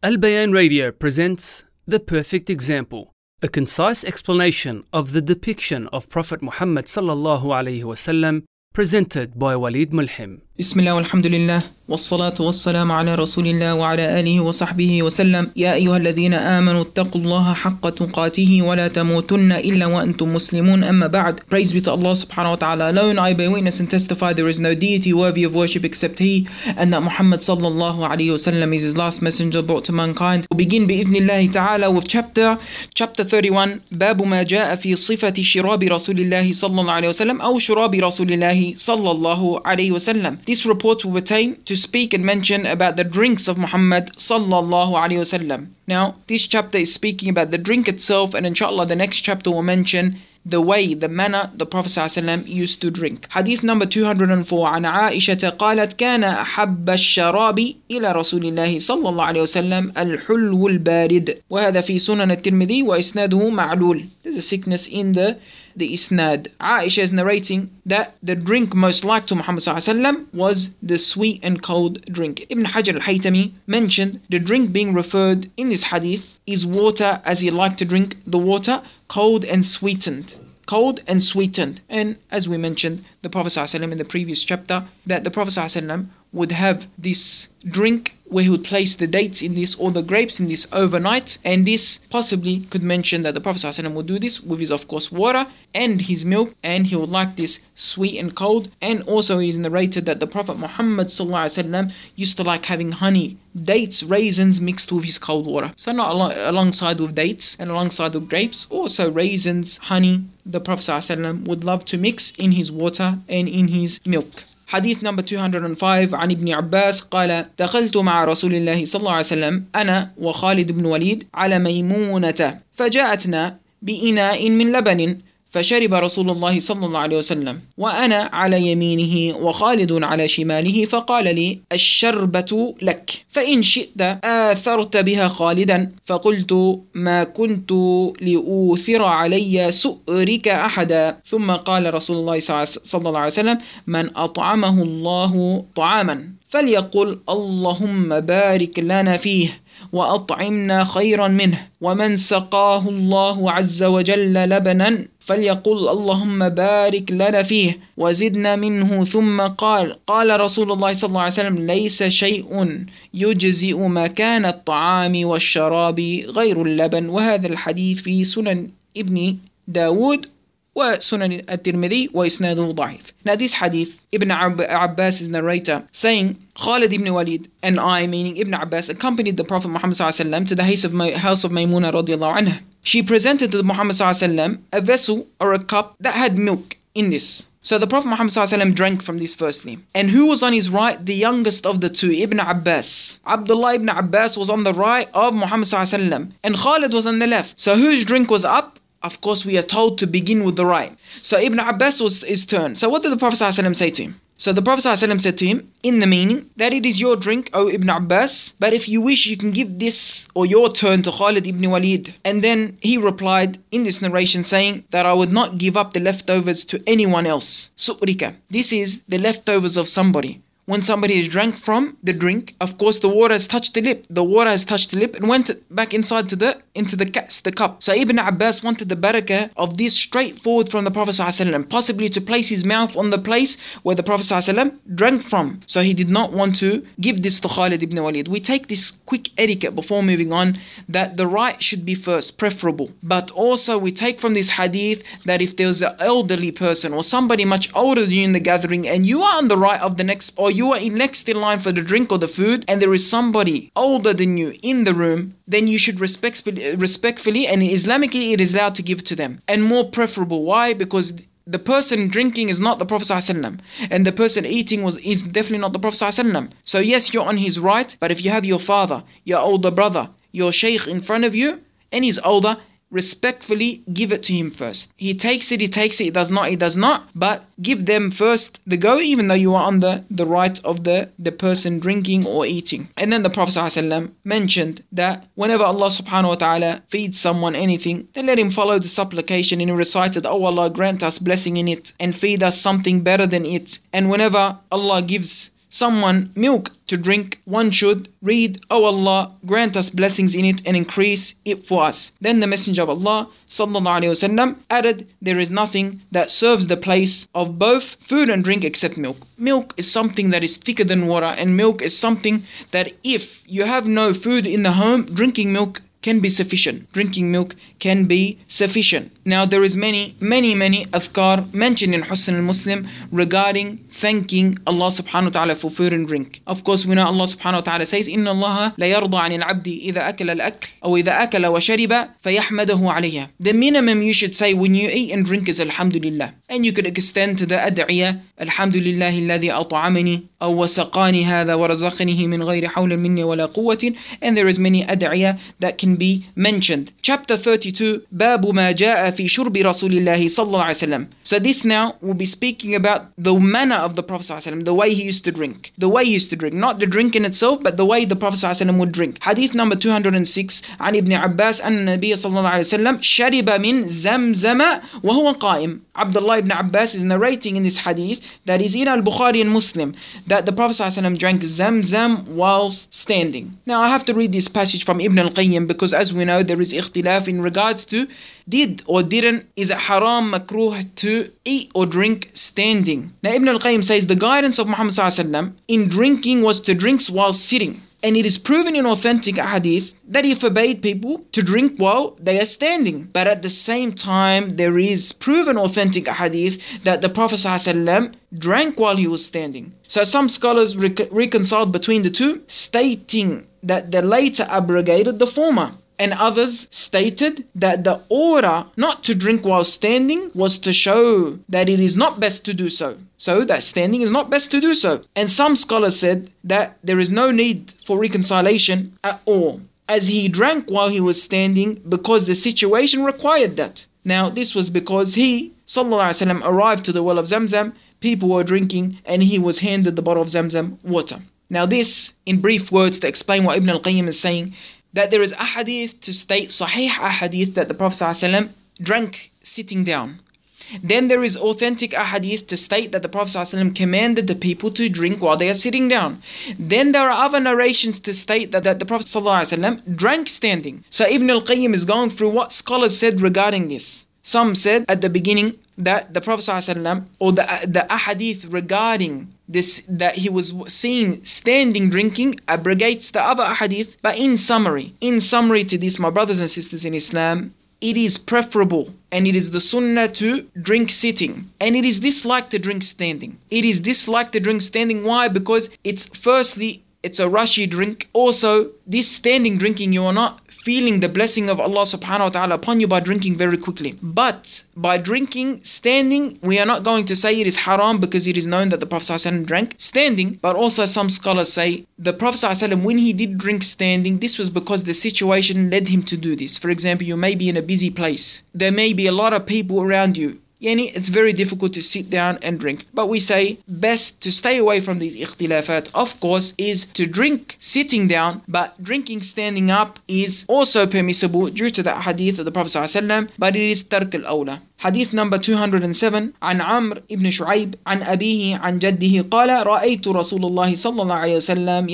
Al Bayan Radio presents The Perfect Example, a concise explanation of the depiction of Prophet Muhammad sallallahu alaihi wasallam, presented by Walid Mulhim. Bismillah walhamdulillah wassalatu wassalamu ala rasulillah wa ala alihi wa sahbihi wa sallam. Ya ayyuhalladhina amanu ittaqullaha haqqa tuqatihi wa la tamutunna illa wa antum muslimun, amma ba'd. Praise be to Allah subhanahu wa ta'ala alone. I bear witness and testify there is no deity worthy of worship except He, and that Muhammad sallallahu alayhi wa sallam is His last messenger brought to mankind. We'll begin bi'idhnillahi ta'ala with chapter 31, Babu ma ja'a fi sifati shirabi rasulillahi sallallahu alayhi wa sallam aw shirabi rasulillahi sallallahu alayhi wa sallam. This report will pertain to speak and mention about the drinks of Muhammad sallallahu alayhi wasallam. Now, this chapter is speaking about the drink itself, and inshallah the next chapter will mention the way, the manner the Prophet ﷺ used to drink. Hadith number 204 عن عائشة قالت كان أحب الشراب إلى رسول الله صلى الله عليه وسلم الحلو البارد وهذا في سنن الترمذي وإسناده معلول. There's a sickness in the isnad. Aisha is narrating that the drink most liked to Muhammad ﷺ was the sweet and cold drink. Ibn Hajar al-Haytami mentioned the drink being referred in this hadith is water, as he liked to drink the water cold and sweetened. Cold and sweetened. And as we mentioned, the Prophet ﷺ in the previous chapter, that the Prophet ﷺ would have this drink where he would place the dates in this or the grapes in this overnight, and this possibly could mention that the Prophet ﷺ would do this with his, of course, water and his milk, and he would like this sweet and cold. And also it is narrated that the Prophet Muhammad ﷺ used to like having honey, dates, raisins mixed with his cold water. So not alongside with dates and alongside with grapes, also raisins, honey, the Prophet ﷺ would love to mix in his water and in his milk. حديث number 205 عن ابن عباس قال دخلت مع رسول الله صلى الله عليه وسلم أنا وخالد بن وليد على ميمونة فجاءتنا بإناء من لبن فشرب رسول الله صلى الله عليه وسلم وأنا على يمينه وخالد على شماله فقال لي الشربة لك فإن شئت آثرت بها خالدا فقلت ما كنت لأوثر علي سؤرك أحدا ثم قال رسول الله صلى الله عليه وسلم من أطعمه الله طعاما فليقل اللهم بارك لنا فيه وأطعمنا خيرا منه ومن سقاه الله عز وجل لبنا فليقل اللهم بارك لنا فيه وزدنا منه ثم قال رسول الله صلى الله عليه وسلم ليس شيء يجزئ مكان الطعام والشراب غير اللبن. وهذا الحديث في سنن ابن داود وسنن الترمذي وإسناده ضعيف. Now this hadith, Ibn Abbas is narrator saying Khalid ibn Walid and I, meaning Ibn Abbas, accompanied the Prophet Muhammad ﷺ to the house of Maymuna radiallahu anha. She presented to Muhammad ﷺ a vessel or a cup that had milk in this. So the Prophet Muhammad ﷺ drank from this firstly. And who was on his right? The youngest of the two, Ibn Abbas. Abdullah ibn Abbas was on the right of Muhammad ﷺ, and Khalid was on the left. So whose drink was up? Of course, we are told to begin with the right. So Ibn Abbas was his turn. So what did the Prophet ﷺ say to him? So the Prophet ﷺ said to him, in the meaning, that it is your drink, O Ibn Abbas, but if you wish, you can give this or your turn to Khalid ibn Walid. And then he replied in this narration saying that I would not give up the leftovers to anyone else. Su'rika. This is the leftovers of somebody. When somebody has drank from the drink, of course the water has touched the lip. The water has touched the lip and went back inside into the cup. So Ibn Abbas wanted the barakah of this straightforward from the Prophet ﷺ, possibly to place his mouth on the place where the Prophet ﷺ drank from. So he did not want to give this to Khalid ibn Walid. We take this quick etiquette before moving on, that the right should be first, preferable. But also we take from this hadith that if there's an elderly person or somebody much older than you in the gathering and you are on the right of the next, or you are next in line for the drink or the food, and there is somebody older than you in the room, then you should respectfully and Islamically it is allowed to give to them. And more preferable. Why? Because the person drinking is not the Prophet ﷺ, and the person eating is definitely not the Prophet ﷺ. So yes, you're on his right, but if you have your father, your older brother, your shaykh in front of you, and he's older, respectfully give it to him first. He takes it, he does not, but give them first the go, even though you are on the right of the person drinking or eating. And then the Prophet ﷺ mentioned that whenever Allah subhanahu wa ta'ala feeds someone anything, then let him follow the supplication, and he recited, oh Allah, grant us blessing in it and feed us something better than it. And whenever Allah gives someone milk to drink, one should read, "O Allah, grant us blessings in it and increase it for us." Then the Messenger of Allah sallallahu alaihi wasallam added, "There is nothing that serves the place of both food and drink except milk." Milk is something that is thicker than water, and milk is something that if you have no food in the home, drinking milk can be sufficient. Drinking milk can be sufficient. Now there is many adhkar mentioned in Husn al-Muslim regarding thanking Allah subhanahu wa ta'ala for food and drink. Of course, we know Allah subhanahu wa ta'ala says, إِنَّ اللَّهَ لَيَرْضَى عَنِ الْعَبْدِ إِذَا أَكَلَ الْأَكْلَ أو إِذَا أَكَلَ وَشَرِبَ فَيَحْمَدَهُ عَلَيْهَا. The minimum you should say when you eat and drink is Alhamdulillah. And you could extend to the ad'iyah, Alhamdulillah الذي أطعمني أو وسقاني هذا ورزقنيه من غير حول مني ولا قوة. And there is many ad'iyah that can be mentioned. Chapter 32, باب ما جاء في شرب رسول الله صلى الله عليه وسلم. So this now will be speaking about the manner of the Prophet صلى الله عليه وسلم, the way he used to drink. The way he used to drink, not the drink in itself, but the way the Prophet صلى الله عليه وسلم would drink. Hadith number 206 عن ابن عباس أن النبي صلى الله عليه وسلم شرب من زمزم وهو قائم. Abdullah ibn Abbas is narrating in this hadith that is in Al-Bukhari and Muslim that the Prophet ﷺ drank Zamzam whilst standing. Now I have to read this passage from Ibn al-Qayyim because as we know there is ikhtilaf in regards to did or didn't, is it haram, makruh to eat or drink standing. Now Ibn al-Qayyim says the guidance of Muhammad ﷺ in drinking was to drink while sitting. And it is proven in authentic hadith that he forbade people to drink while they are standing. But at the same time, there is proven authentic hadith that the Prophet ﷺ drank while he was standing. So some scholars reconciled between the two, stating that the later abrogated the former. And others stated that the order not to drink while standing was to show that it is not best to do so. So that standing is not best to do so. And some scholars said that there is no need for reconciliation at all, as he drank while he was standing because the situation required that. Now this was because he, sallallahu alaihi wasallam, arrived to the well of Zamzam, people were drinking, and he was handed the bottle of Zamzam water. Now this, in brief words, to explain what Ibn al-Qayyim is saying, that there is ahadith to state sahih ahadith that the Prophet ﷺ drank sitting down. Then there is authentic ahadith to state that the Prophet ﷺ commanded the people to drink while they are sitting down. Then there are other narrations to state that the Prophet ﷺ drank standing. So Ibn al-Qayyim is going through what scholars said regarding this. Some said at the beginning that the Prophet ﷺ, or the ahadith regarding this, that he was seen standing drinking, abrogates the other ahadith. But in summary to this, my brothers and sisters in Islam, it is preferable and it is the sunnah to drink sitting, and it is disliked to drink standing. It is disliked to drink standing. Why? Because it's a rushy drink. Also, this standing drinking, you are not feeling the blessing of Allah subhanahu wa ta'ala upon you by drinking very quickly. But by drinking standing, we are not going to say it is haram because it is known that the Prophet ﷺ drank standing. But also some scholars say the Prophet ﷺ, when he did drink standing, this was because the situation led him to do this. For example, you may be in a busy place. There may be a lot of people around you. It's very difficult to sit down and drink. But we say best to stay away from these ikhtilafat, of course, is to drink sitting down, but drinking standing up is also permissible due to the hadith of the Prophet ﷺ, but it is tark al-awla. Hadith number 207 عن عمرو بن شعيب عن أبيه عن جده قال رأيت رسول الله صلى الله عليه وسلم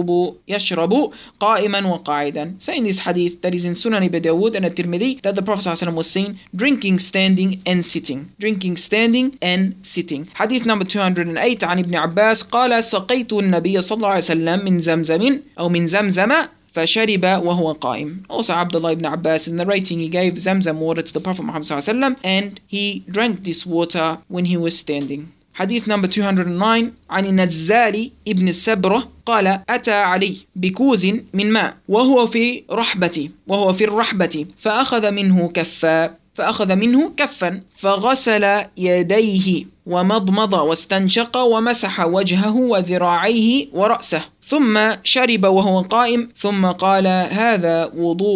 يشرب قائما وقاعدا. Saying this hadith that is in Sunan Abi Dawud and At-Tirmidhi, that the Prophet ﷺ was seen drinking standing and sitting. Drinking standing and sitting. Hadith number 208 عن ابن عباس قال سقيت النبي صلى الله عليه وسلم من زمزم أو من زمزم فشرب وهو قائم. Also Abdullah ibn Abbas is narrating he gave Zamzam water to the Prophet Muhammad ﷺ and he drank this water when he was standing. Hadith number 209 عن النزال ابن السبرة قال أتى علي بكوز من ماء وهو في الرحبة فأخذ منه كفا فغسل يديه ومضمض واستنشق ومسح وجهه وذراعيه ورأسه ثم شرب وهو قائم ثم قال هذا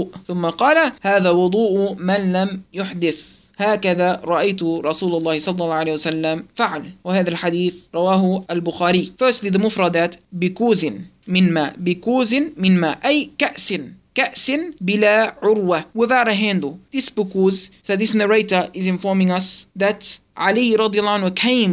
وضوء من لم يحدث هكذا رأيت رسول الله صلى الله عليه وسلم فعل. وهذا الحديث رواه البخاري. Firstly, the mufradat بكوز من ماء أي كأس بلا عروة, without a handle. This because, so this narrator is informing us that Ali radiallahu anhu came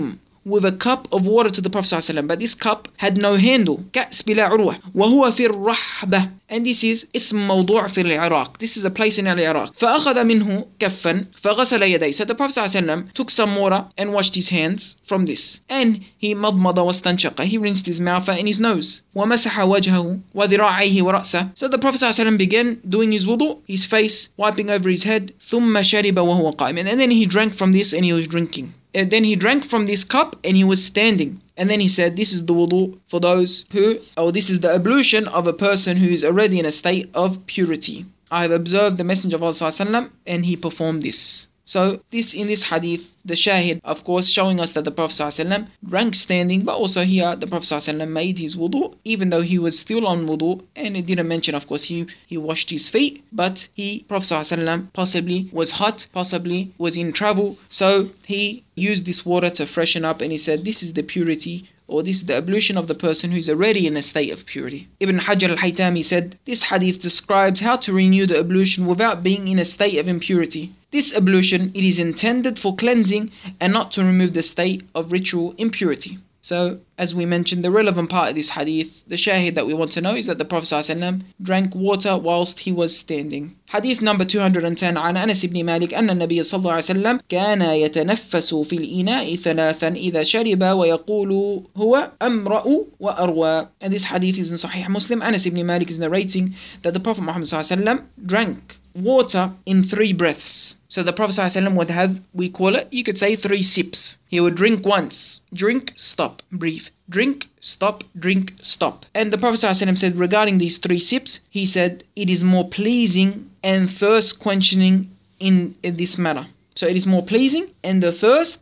with a cup of water to the Prophet ﷺ, but this cup had no handle. كأس بلا عروة وهو في الرحبة. And this is اسم موضوع في العراق. This is a place in العراق. فأخذ منه كفا فغسل يديه. So the Prophet ﷺ took some water and washed his hands from this. And he مضمض واستنشق. He rinsed his mouth and his nose. ومسح وجهه وذراعيه ورأسه. So the Prophet ﷺ began doing his wudu, his face, wiping over his head. ثم شرب وهو قائم. And then he drank from this and he was drinking. And then he drank from this cup and he was standing. And then he said, this is the wudu for those who, or this is the ablution of a person who is already in a state of purity. I have observed the Messenger of Allah ﷺ and he performed this. So this in this hadith, the shahid, of course, showing us that the Prophet ﷺ drank standing, but also here the Prophet ﷺ made his wudu, even though he was still on wudu, and it didn't mention, of course, he washed his feet, but Prophet ﷺ possibly was hot, possibly was in travel, so he used this water to freshen up, and he said, this is the purity, or this is the ablution of the person who is already in a state of purity. Ibn Hajar al-Haytami said, this hadith describes how to renew the ablution without being in a state of impurity. This ablution, it is intended for cleansing and not to remove the state of ritual impurity. So, as we mentioned, the relevant part of this hadith, the shahid that we want to know is that the Prophet ﷺ drank water whilst he was standing. Hadith number 210 عن أنس بن مالك أن النبي صلى الله عليه وسلم كان يتنفس في الإناء ثلاثا إذا شرب ويقول هو أمرأ وأروى. And this hadith is in Sahih Muslim. Anas ibn Malik is narrating that the Prophet Muhammad ﷺ drank water in 3 breaths. So the Prophet ﷺ would have, we call it, you could say 3 sips. He would drink once, drink, stop, breathe. Drink, stop, drink, stop. And the Prophet ﷺ said regarding these 3 sips, he said, it is more pleasing and thirst quenching in this manner. So it is more pleasing and thirst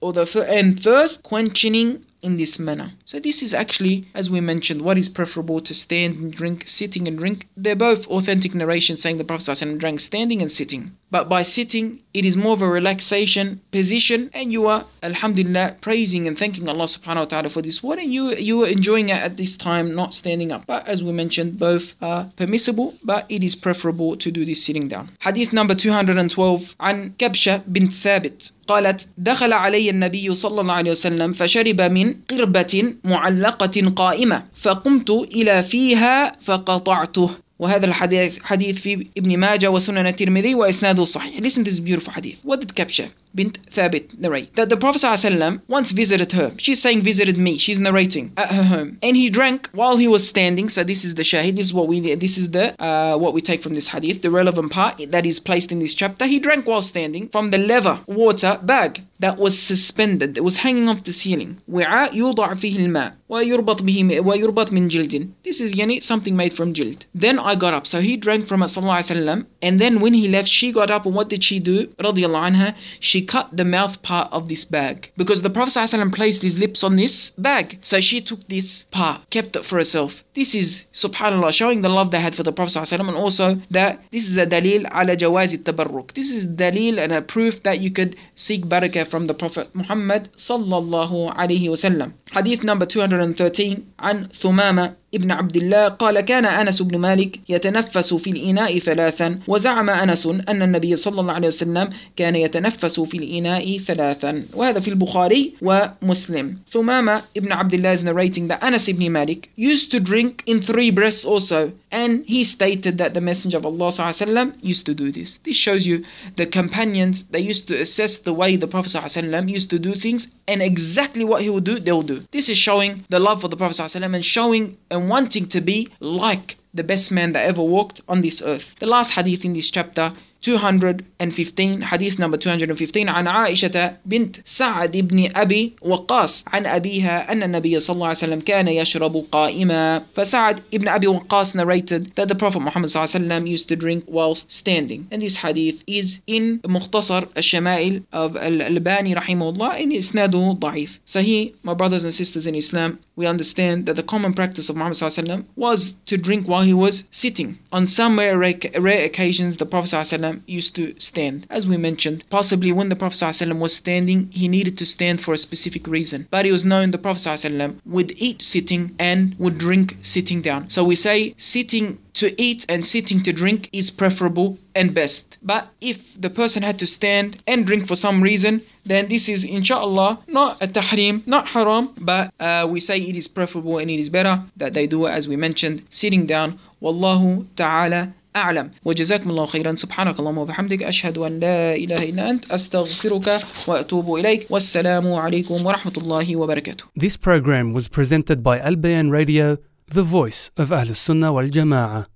quenching in this manner. So this is actually, as we mentioned, what is preferable to stand and drink, sitting and drink. They're both authentic narrations saying the Prophet ﷺ drank standing and sitting. But by sitting, it is more of a relaxation position, and you are, alhamdulillah, praising and thanking Allah subhanahu wa ta'ala for this water, and you are enjoying it at this time, not standing up. But as we mentioned, both are permissible, but it is preferable to do this sitting down. Hadith number 212 عن كبشة بنت ثابت قالت دخل علي النبي صلى الله عليه وسلم فشرب من قربة معلقة قائمة فقمت إلى فيها فقطعته. وهذا الحديث حديث في ابن ماجه وسنن الترمذي وإسناده صحيح. Listen to this beautiful hadith. What did Kabsha bint Thabit narrate? That the Prophet ﷺ once visited her. She's saying visited me. She's narrating at her home. And he drank while he was standing. So this is the shahid. This is what we take from this hadith. The relevant part that is placed in this chapter. He drank while standing from the leather water bag that was suspended. It was hanging off the ceiling. وعاء يوضع فيه الماء ويربط من جلد. This is something made from jild. Then I got up. So he drank from it sallallahu alaihi wasallam. And then when he left, she got up, and what did she do? Radiyallahu anha, she cut the mouth part of this bag. Because the Prophet ﷺ placed his lips on this bag. So she took this part, kept it for herself. This is, subhanAllah, showing the love they had for the Prophet ﷺ, and also that this is a dalil ala jawaz al-tabarruk. This is dalil and a proof that you could seek barakah from the Prophet Muhammad sallallahu alayhi wasallam. Hadith number 213 عن ثمامة ابن عبد الله قال كان أنس بن مالك يتنفس في الإناء 3 وزعم أنس أن النبي صلى الله عليه وسلم كان يتنفس في الإناء 3 وهذا في البخاري ومسلم. ثمامة ابن عبد الله is narrating that Anas ibn Malik used to drink in 3 breaths also, and he stated that the Messenger of Allah ﷺ used to do this. This shows you the companions, they used to assess the way the Prophet ﷺ used to do things, and exactly what he would do, they will do. This is showing the love for the Prophet ﷺ and showing and wanting to be like the best man that ever walked on this earth. The last hadith in this chapter, 215, hadith number 215 عن عائشة بنت سعد بن أبي وقاص عن أبيها أن النبي صلى الله عليه وسلم كان يشرب قائما. فسعد ibn Abi Waqqas narrated that the Prophet Muhammad صلى الله عليه وسلم used to drink whilst standing. And this hadith is in Mukhtasar al-Shama'il of Al-Albani rahimahullah, and isnaduhu da'if. So here, my brothers and sisters in Islam, we understand that the common practice of Muhammad sallallahu alaihi wasallam was to drink while he was sitting. On some rare occasions, the Prophet sallallahu alaihi wasallam ﷺ used to stand. As we mentioned, possibly when the Prophet ﷺ was standing, he needed to stand for a specific reason. But it was known the Prophet ﷺ would eat sitting and would drink sitting down. So we say sitting to eat and sitting to drink is preferable and best. But if the person had to stand and drink for some reason, then this is inshallah not a tahrim, not haram, but we say it is preferable and it is better that they do it, as we mentioned, sitting down. Wallahu ta'ala أعلم. وجزاكم الله خيرا. سبحانك اللهم وبحمدك أشهد أن لا إله إلا أنت أستغفرك وأتوب إليك والسلام عليكم ورحمة الله وبركاته. This program was presented by Al Bayan Radio, the voice of Ahlus Sunnah wal Jama'ah.